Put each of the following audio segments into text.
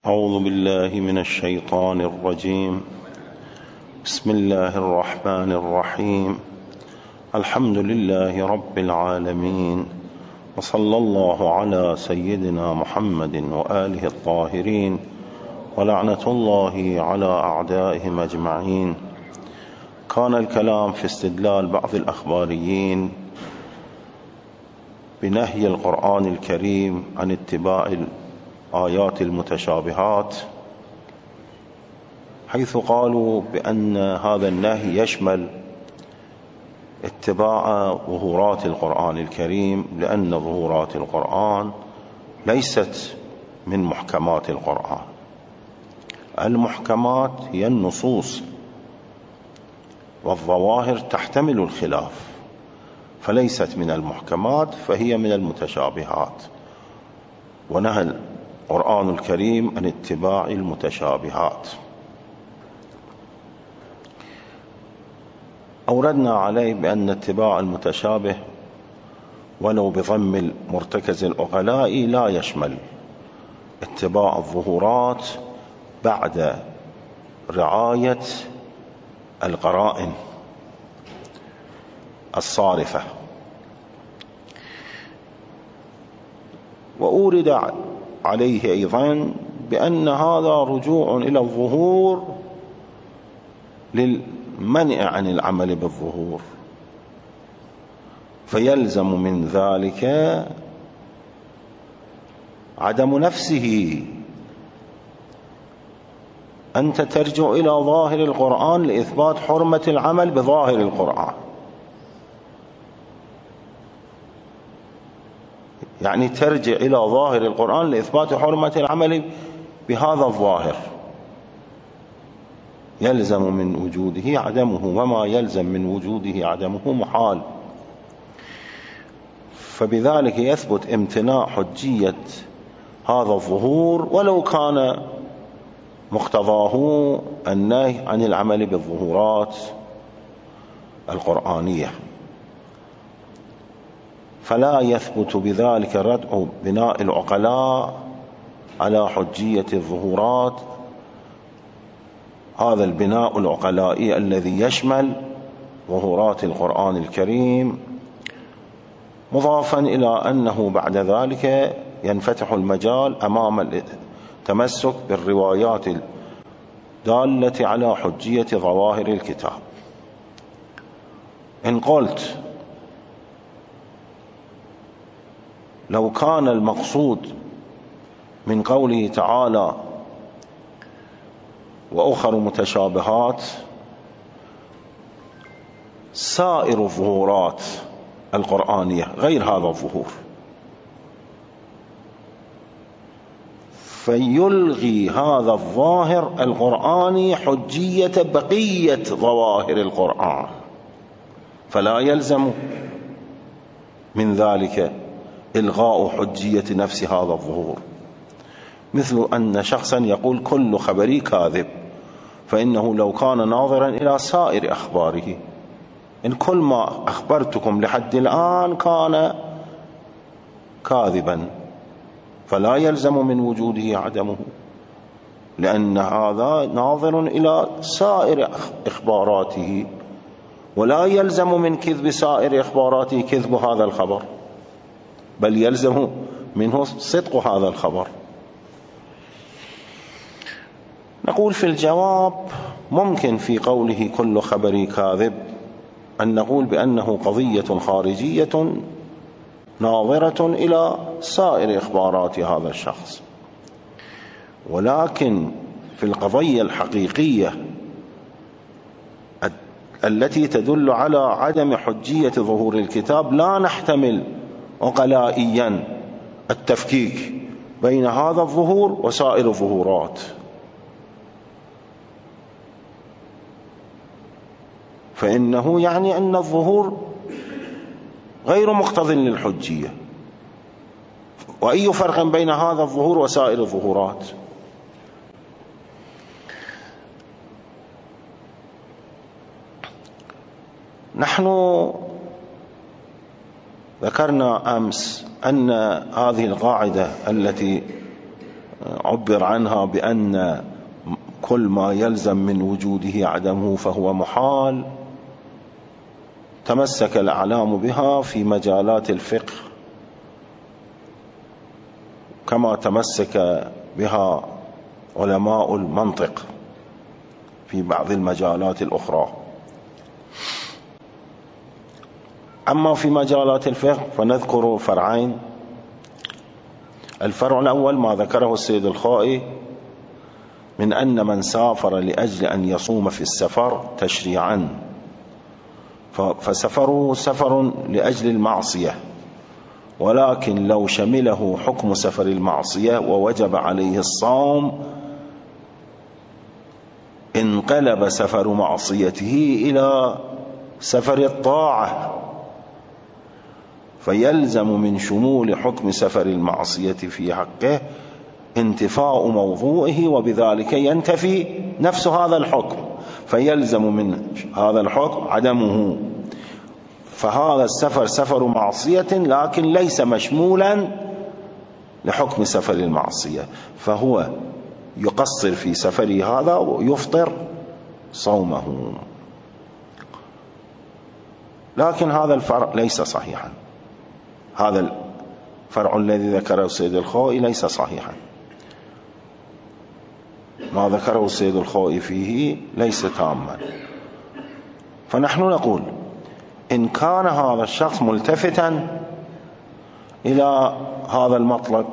أعوذ بالله من الشيطان الرجيم. بسم الله الرحمن الرحيم. الحمد لله رب العالمين، وصلى الله على سيدنا محمد وآله الطاهرين، ولعنة الله على أعدائهم أجمعين. كان الكلام في استدلال بعض الأخباريين بنهي القرآن الكريم عن اتباع آيات المتشابهات، حيث قالوا بأن هذا النهي يشمل اتباع ظهورات القرآن الكريم، لأن ظهورات القرآن ليست من محكمات القرآن. المحكمات هي النصوص، والظواهر تحتمل الخلاف، فليست من المحكمات، فهي من المتشابهات. ونهى القرآن الكريم عن اتباع المتشابهات. أوردنا عليه بأن اتباع المتشابه ولو بضم المرتكز العقلاء لا يشمل اتباع الظهورات بعد رعاية القرائن الصارفة. وأورد عليه أيضا بأن هذا رجوع إلى الظهور للمنع عن العمل بالظهور، فيلزم من ذلك عدم نفسه. أنت ترجع إلى ظاهر القرآن لإثبات حرمة العمل بظاهر القرآن، يعني ترجع إلى ظاهر القرآن لإثبات حرمة العمل بهذا الظاهر، يلزم من وجوده عدمه، وما يلزم من وجوده عدمه محال. فبذلك يثبت امتناع حجية هذا الظهور، ولو كان مقتضاه النهي عن العمل بالظهورات القرآنية، فلا يثبت بذلك ردع بناء العقلاء على حجية الظهورات، هذا البناء العقلائي الذي يشمل ظهورات القرآن الكريم، مضافا إلى أنه بعد ذلك ينفتح المجال أمام التمسك بالروايات الدالة على حجية ظواهر الكتاب. إن قلت لو كان المقصود من قوله تعالى وأخر متشابهات سائر الظهورات القرآنية غير هذا الظهور، فيلغي هذا الظاهر القرآني حجية بقية ظواهر القرآن، فلا يلزم من ذلك إلغاء حجية نفس هذا الظهور. مثل أن شخصا يقول كل خبري كاذب، فإنه لو كان ناظرا إلى سائر أخباره، إن كل ما أخبرتكم لحد الآن كان كاذبا، فلا يلزم من وجوده عدمه، لأن هذا ناظر إلى سائر إخباراته، ولا يلزم من كذب سائر إخباراته كذب هذا الخبر، بل يلزم منه صدق هذا الخبر. نقول في الجواب ممكن في قوله كل خبري كاذب أن نقول بأنه قضية خارجية ناظرة إلى سائر إخبارات هذا الشخص، ولكن في القضية الحقيقية التي تدل على عدم حجية ظهور الكتاب لا نحتمل عقلائيا التفكيك بين هذا الظهور وسائر الظهورات، فإنه يعني أن الظهور غير مقتضٍ للحجية، وأي فرق بين هذا الظهور وسائر الظهورات؟ نحن ذكرنا أمس أن هذه القاعدة التي عبر عنها بأن كل ما يلزم من وجوده عدمه فهو محال، تمسك الأعلام بها في مجالات الفقه كما تمسك بها علماء المنطق في بعض المجالات الأخرى. أما في مجالات الفقه فنذكر فرعين. الفرع الأول ما ذكره السيد الخائي من أن من سافر لأجل أن يصوم في السفر تشريعا فسفره سفر لأجل المعصية، ولكن لو شمله حكم سفر المعصية ووجب عليه الصوم انقلب سفر معصيته إلى سفر الطاعة، فيلزم من شمول حكم سفر المعصية في حقه انتفاء موضوعه، وبذلك ينتفي نفس هذا الحكم، فيلزم من هذا الحكم عدمه. فهذا السفر سفر معصية لكن ليس مشمولا لحكم سفر المعصية، فهو يقصر في سفره هذا ويفطر صومه. لكن هذا الفرع ليس صحيحا، هذا الفرع الذي ذكره السيد الخائي ليس صحيحا، ما ذكره السيد الخائي فيه ليس تاما. فنحن نقول إن كان هذا الشخص ملتفتا إلى هذا المطلب،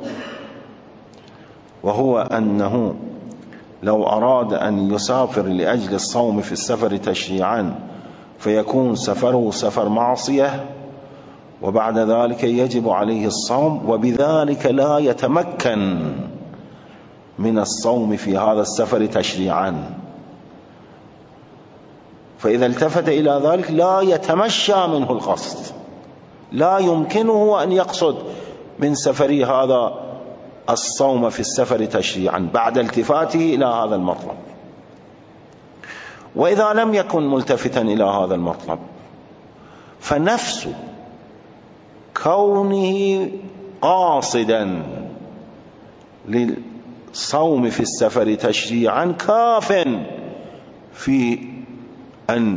وهو أنه لو أراد أن يسافر لأجل الصوم في السفر تشريعا فيكون سفره سفر معصية، وبعد ذلك يجب عليه الصوم، وبذلك لا يتمكن من الصوم في هذا السفر تشريعا، فإذا التفت إلى ذلك لا يتمشى منه القصد، لا يمكنه أن يقصد من سفره هذا الصوم في السفر تشريعا بعد التفاته إلى هذا المطلب. وإذا لم يكن ملتفتا إلى هذا المطلب فنفس كونه قاصدا للصوم في السفر تشريعا كاف في أن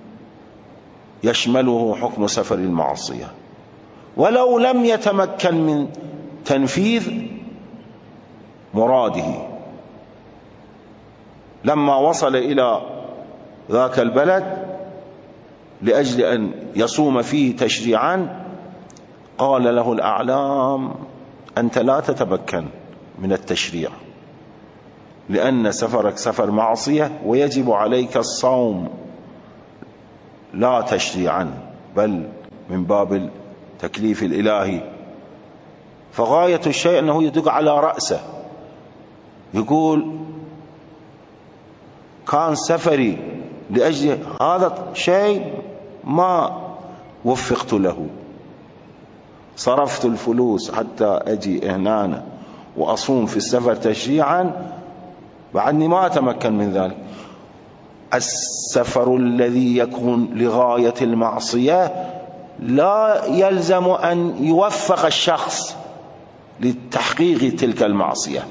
يشمله حكم سفر المعصية، ولو لم يتمكن من تنفيذ مراده. لما وصل إلى ذاك البلد لأجل أن يصوم فيه تشريعا قال له الأعلام أنت لا تتمكن من التشريع لأن سفرك سفر معصية ويجب عليك الصوم لا تشريعا بل من باب التكليف الإلهي. فغاية الشيء أنه يدق على رأسه، يقول كان سفري لأجل هذا الشيء ما وفقت له، صرفت الفلوس حتى أجي هنا وأصوم في السفر تشريعا بعدني ما أتمكن من ذلك. السفر الذي يكون لغاية المعصية لا يلزم أن يوفق الشخص لتحقيق تلك المعصية.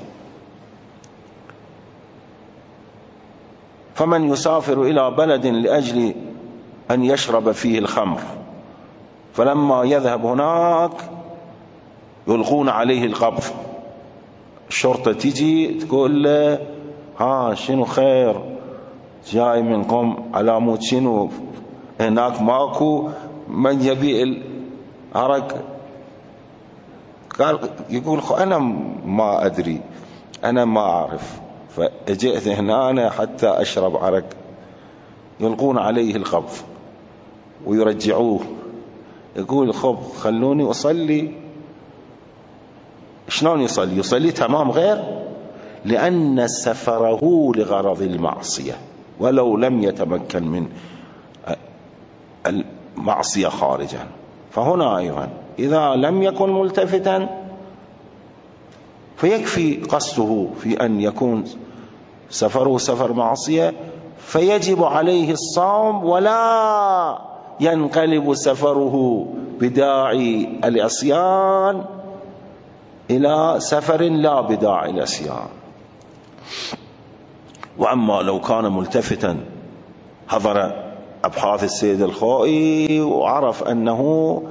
فمن يسافر إلى بلد لأجل أن يشرب فيه الخمر فلما يذهب هناك يلقون عليه القبض، الشرطة تجي تقول له ها شنو خير جاي من قوم على مود شنو هناك ماكو من يبيع العرق، قال يقول أنا ما أدري أنا ما أعرف فجئت هنا أنا حتى أشرب عرق، يلقون عليه القبض ويرجعوه، يقول خب خلوني أصلي. شلون يصلي؟ يصلي تمام غير، لأن سفره لغرض المعصية ولو لم يتمكن من المعصية خارجا. فهنا أيضا إذا لم يكن ملتفتا فيكفي قصده في أن يكون سفره سفر معصية فيجب عليه الصوم، ولا ينقلب سفره بداعي العصيان إلى سفر لا بداعي العصيان. وأما لو كان ملتفتا حضر أبحاث السيد الخوئي وعرف أنه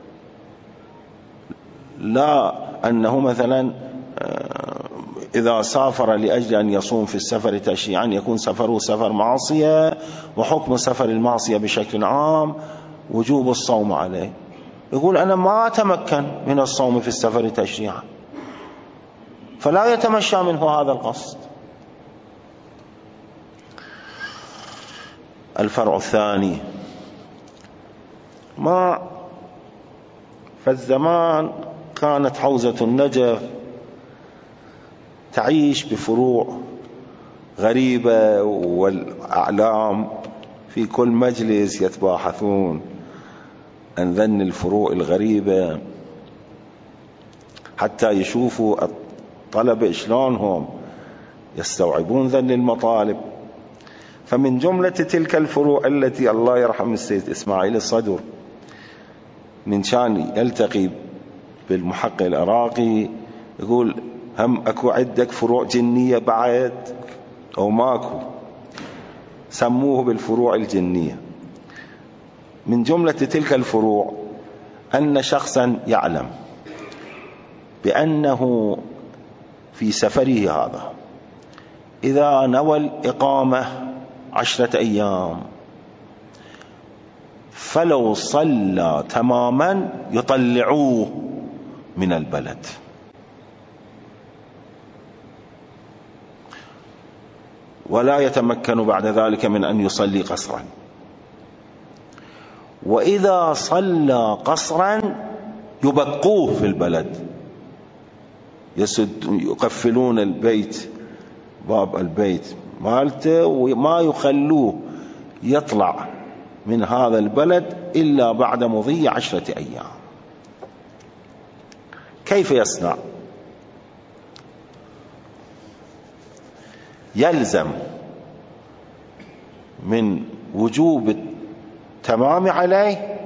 مثلا إذا سافر لأجل أن يصوم في السفر تشريعا يكون سفره سفر معصية، وحكم سفر المعصية بشكل عام وجوب الصوم عليه، يقول أنا ما أتمكن من الصوم في السفر تشريعا، فلا يتمشى منه هذا القصد. الفرع الثاني، فالزمان كانت حوزة النجف تعيش بفروع غريبة، والأعلام في كل مجلس يتباحثون عن ذن الفروع الغريبة حتى يشوفوا الطلبة شلونهم يستوعبون ذن المطالب. فمن جملة تلك الفروع التي الله يرحم السيد إسماعيل الصدر من شان يلتقي بالمحقق العراقي يقول هم أكو عندك فروع جنية بعد أو ماكو؟ سموه بالفروع الجنية. من جملة تلك الفروع أن شخصا يعلم بأنه في سفره هذا إذا نوى الإقامة 10 أيام فلو صلى تماما يطلعوه من البلد، ولا يتمكن بعد ذلك من أن يصلي قصرا، وإذا صلى قصرا يبقوه في البلد، يقفلون البيت، باب البيت مالته، وما يخلوه يطلع من هذا البلد إلا بعد مضي 10 أيام. كيف يصنع؟ يلزم من وجوب التمام عليه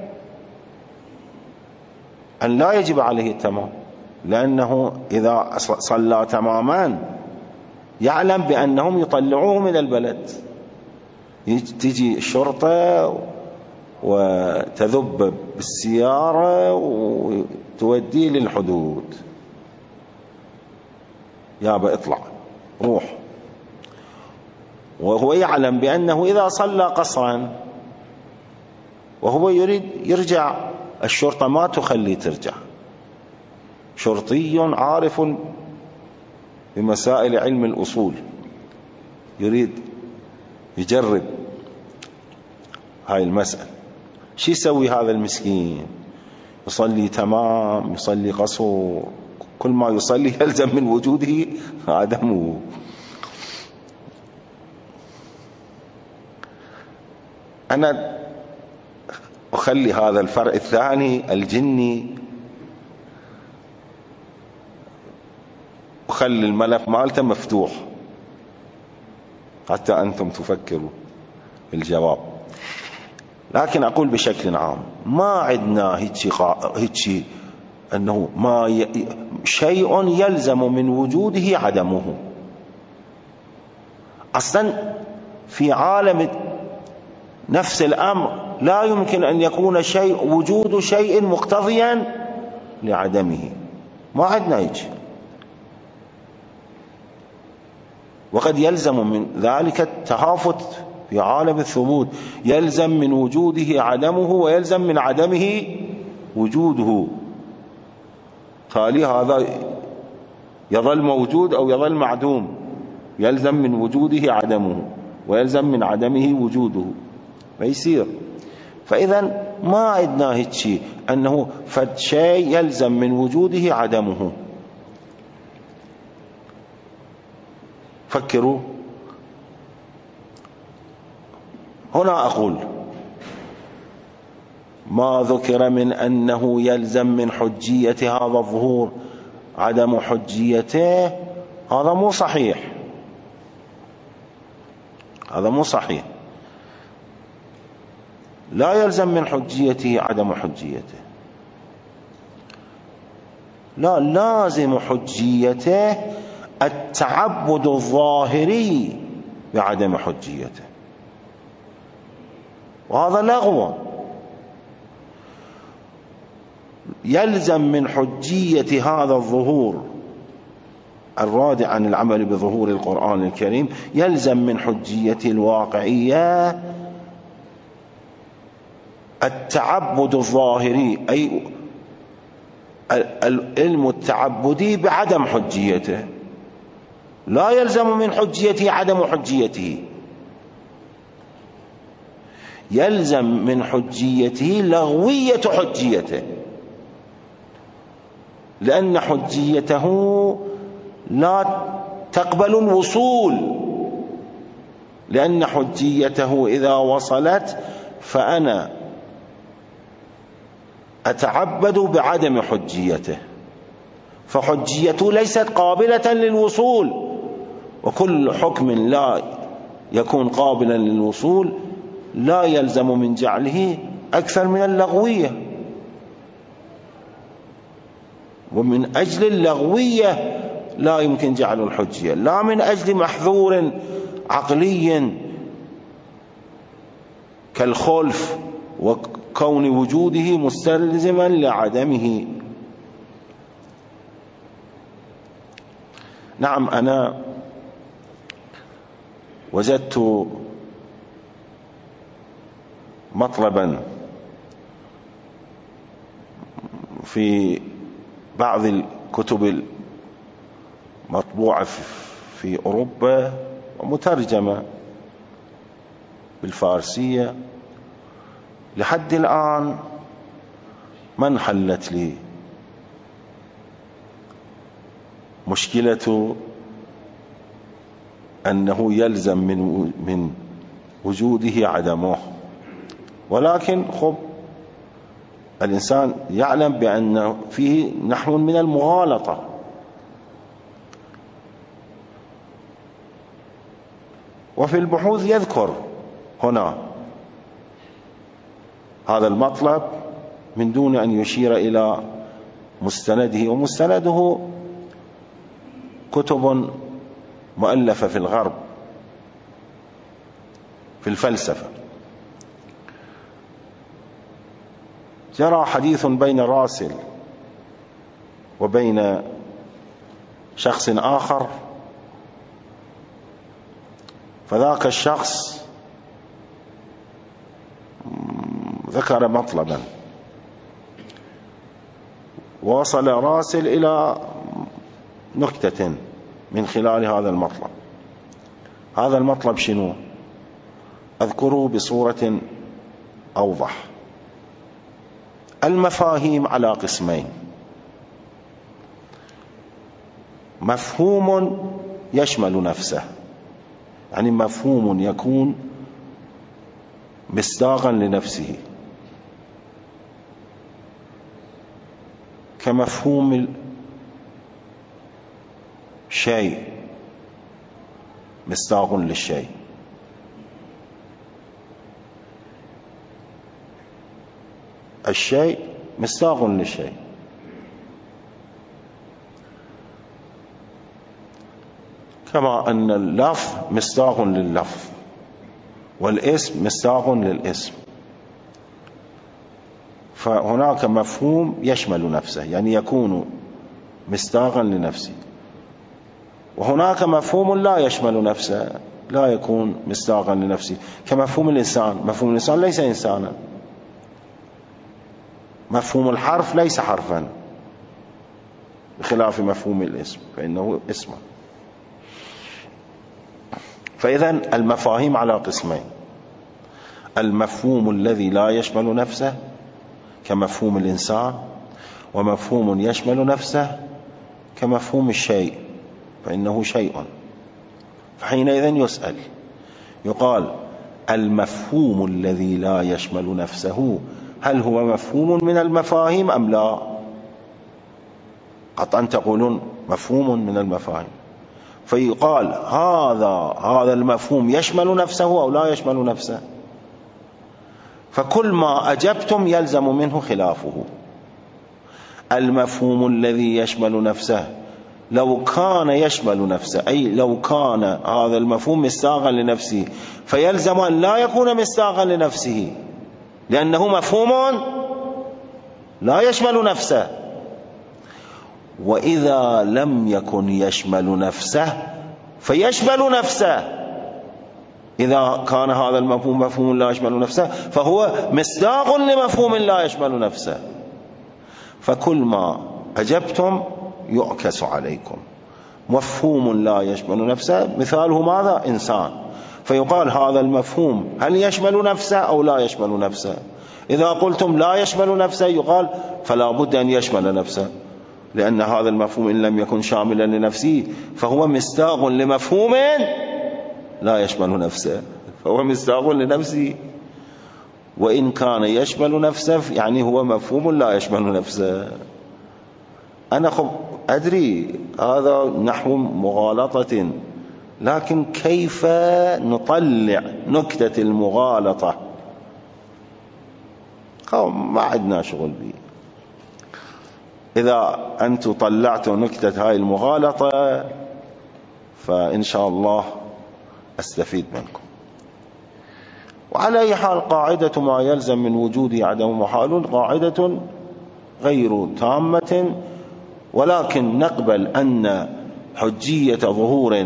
أن لا يجب عليه التمام، لأنه إذا صلى تماما يعلم بأنهم يطلعوه من البلد، تجي الشرطة وتذب بالسيارة وتوديه للحدود، يابا اطلع روح، وهو يعلم بأنه إذا صلى قصرا وهو يريد يرجع الشرطة ما تخلي ترجع. شرطي عارف بمسائل علم الأصول يريد يجرب هاي المسألة، شو يسوي هذا المسكين؟ يصلي تمام، يصلي قصر، كل ما يصلي يلزم من وجوده عدمه. أنا أخلي هذا الفرع الثاني الجني، أخلي الملف مالته مفتوح حتى أنتم تفكروا بالجواب. لكن أقول بشكل عام ما عندنا هيك أنه شيء يلزم من وجوده عدمه. أصلا في عالم نفس الأمر لا يمكن أن يكون وجود شيء مقتضيا لعدمه، ما عندنا هيك. وقد يلزم من ذلك التهافت في عالم الثبوت، يلزم من وجوده عدمه ويلزم من عدمه وجوده، خالي هذا يظل موجود أو يظل معدوم، يلزم من وجوده عدمه ويلزم من عدمه وجوده، ما يصير. فإذا ما عندنا هيك شيء أنه فد شيء يلزم من وجوده عدمه. فكروا. هنا أقول ما ذكر من أنه يلزم من حجية هذا الظهور عدم حجيته هذا مو صحيح، هذا مو صحيح. لا يلزم من حجيته عدم حجيته، لا، لازم حجيته التعبد الظاهري بعدم حجيته، وهذا لغو. يلزم من حجية هذا الظهور الرادع عن العمل بظهور القرآن الكريم، يلزم من حجية الواقعية التعبد الظاهري، أي العلم التعبدي بعدم حجيته. لا يلزم من حجيته عدم حجيته، يلزم من حجيته لغوية حجيته، لأن حجيته لا تقبل الوصول، لأن حجيته إذا وصلت فأنا أتعبد بعدم حجيته، فحجيته ليست قابلة للوصول، وكل حكم لا يكون قابلا للوصول لا يلزم من جعله أكثر من اللغوية. ومن أجل اللغوية لا يمكن جعل الحجية، لا من أجل محظور عقلي كالخلف وكون وجوده مستلزما لعدمه. نعم، أنا وجدت مطلبا في بعض الكتب المطبوعة في أوروبا ومترجمة بالفارسية، لحد الآن ما انحلت لي مشكلة أنه يلزم من وجوده عدمه. ولكن الإنسان يعلم بأن فيه نحو من المغالطة. وفي البحوث يذكر هنا هذا المطلب من دون أن يشير إلى مستنده، ومستنده كتب مؤلفة في الغرب في الفلسفة. جرى حديث بين راسل وبين شخص آخر، فذاك الشخص ذكر مطلبا، ووصل راسل إلى نكتة من خلال هذا المطلب. هذا المطلب شنو؟ أذكره بصورة أوضح. المفاهيم على قسمين: مفهوم يشمل نفسه، يعني مفهوم يكون مصداقا لنفسه، كمفهوم الشيء مصداق للشيء. الشيء مصداق للشيء، كما أن اللفظ مصداق لللفظ والاسم مصداق للاسم. فهناك مفهوم يشمل نفسه، يعني يكون مصداقا لنفسه، وهناك مفهوم لا يشمل نفسه، لا يكون مصداقا لنفسه، كمفهوم الإنسان. مفهوم الإنسان ليس إنسانا، مفهوم الحرف ليس حرفا، بخلاف مفهوم الاسم فإنه اسم. فإذن المفاهيم على قسمين: المفهوم الذي لا يشمل نفسه كمفهوم الإنسان، ومفهوم يشمل نفسه كمفهوم الشيء فإنه شيء. فحينئذ يسأل، يقال: المفهوم الذي لا يشمل نفسه هل هو مفهوم من المفاهيم أم لا؟ قطعا تقولون مفهوم من المفاهيم. فيقال هذا المفهوم يشمل نفسه أو لا يشمل نفسه؟ فكل ما أجبتم يلزم منه خلافه. المفهوم الذي يشمل نفسه لو كان يشمل نفسه، أي لو كان هذا المفهوم مستاغا لنفسه، فيلزم أن لا يكون مستاغا لنفسه، لأنه مفهوم لا يشمل نفسه. وإذا لم يكن يشمل نفسه فيشمل نفسه. إذا كان هذا المفهوم مفهوم لا يشمل نفسه فهو مصداق لمفهوم لا يشمل نفسه. فكل ما أجبتم يعكس عليكم. مفهوم لا يشمل نفسه مثاله ماذا؟ إنسان، فيقال هذا المفهوم هل يشمل نفسه أو لا يشمل نفسه؟ إذا قلتم لا يشمل نفسه يقال فلا بد أن يشمل نفسه، لأن هذا المفهوم إن لم يكن شاملا لنفسه فهو مصداق لمفهوم لا يشمل نفسه، فهو مصداق لنفسه. وإن كان يشمل نفسه يعني هو مفهوم لا يشمل نفسه. أنا أدري هذا نحو مغالطة، لكن كيف نطلع نكتة المغالطة؟ ما عندنا شغل به. إذا أنتم طلعتوا نكتة هاي المغالطة فإن شاء الله أستفيد منكم. وعلى أي حال قاعدة ما يلزم من وجوده عدم محال قاعدة غير تامة، ولكن نقبل أن حجية ظهور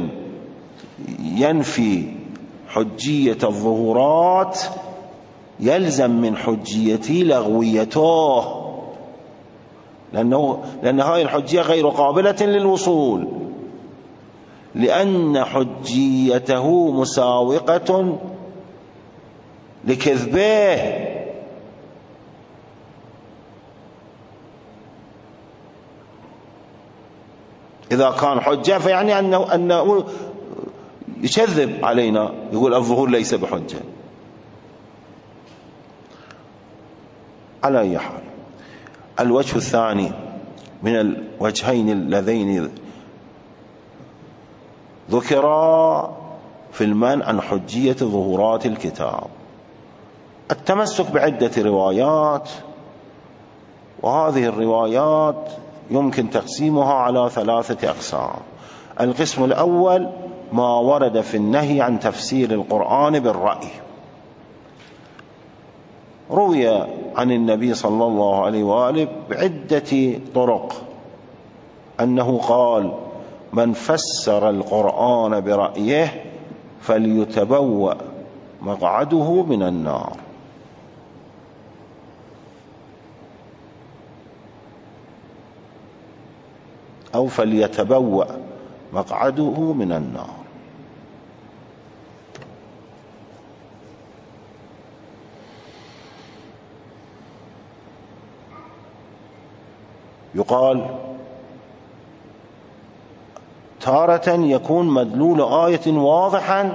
ينفي حجية الظهورات يلزم من حجيته لغويته، لأن هذه الحجية غير قابلة للوصول، لأن حجيته مساوقة لكذبه. إذا كان حجة فيعني أنه يكذب علينا، يقول الظهور ليس بحجة. على أي حال، الوجه الثاني من الوجهين اللذين ذكرا في المنع عن حجية ظهورات الكتاب التمسك بعدة روايات، وهذه الروايات يمكن تقسيمها على 3 أقسام. القسم الأول ما ورد في النهي عن تفسير القرآن بالرأي. روي عن النبي صلى الله عليه وآله بعدة طرق أنه قال: من فسر القرآن برأيه فليتبوأ مقعده من النار. أو فليتبوأ مقعده من النار. يقال تارة يكون مدلول آية واضحا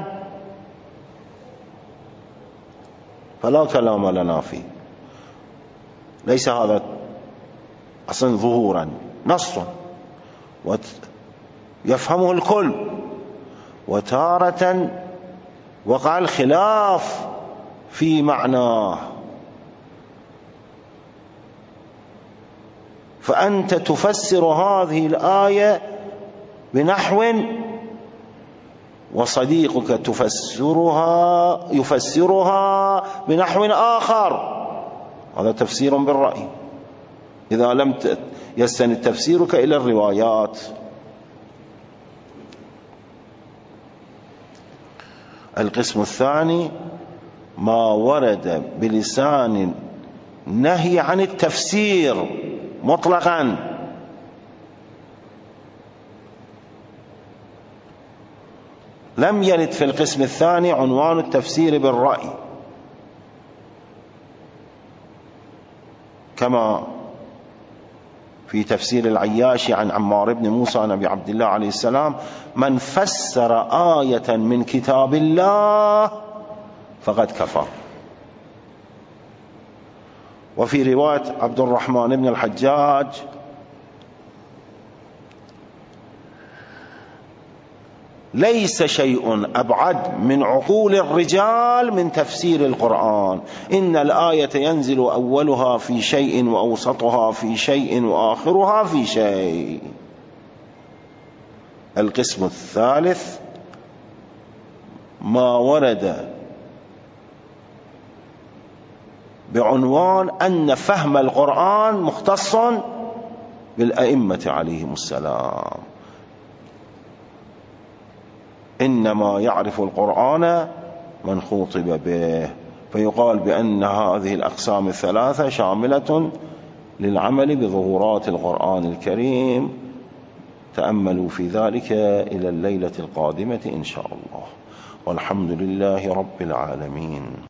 فلا كلام لنا فيه، ليس هذا أصلا ظهورا، نص يفهمه الكل. وتارة وقع الخلاف في معناه، فأنت تفسر هذه الآية بنحو وصديقك يفسرها بنحو آخر، هذا تفسير بالرأي إذا لم يستند تفسيرك إلى الروايات. القسم الثاني ما ورد بلسان نهي عن التفسير مطلقا، لم يرد في القسم الثاني عنوان التفسير بالرأي، كما في تفسير العياشي عن عمار بن موسى عن أبي عبد الله عليه السلام: من فسر آية من كتاب الله فقد كفر. وفي رواية عبد الرحمن بن الحجاج ليس شيء أبعد من عقول الرجال من تفسير القرآن. إن الآية ينزل أولها في شيء وأوسطها في شيء وآخرها في شيء. القسم الثالث ما ورد بعنوان أن فهم القرآن مختص بالأئمة عليهم السلام. إنما يعرف القرآن من خوطب به، فيقال بأن هذه الأقسام الثلاثة شاملة للعمل بظهورات القرآن الكريم. تأملوا في ذلك إلى الليلة القادمة إن شاء الله، والحمد لله رب العالمين.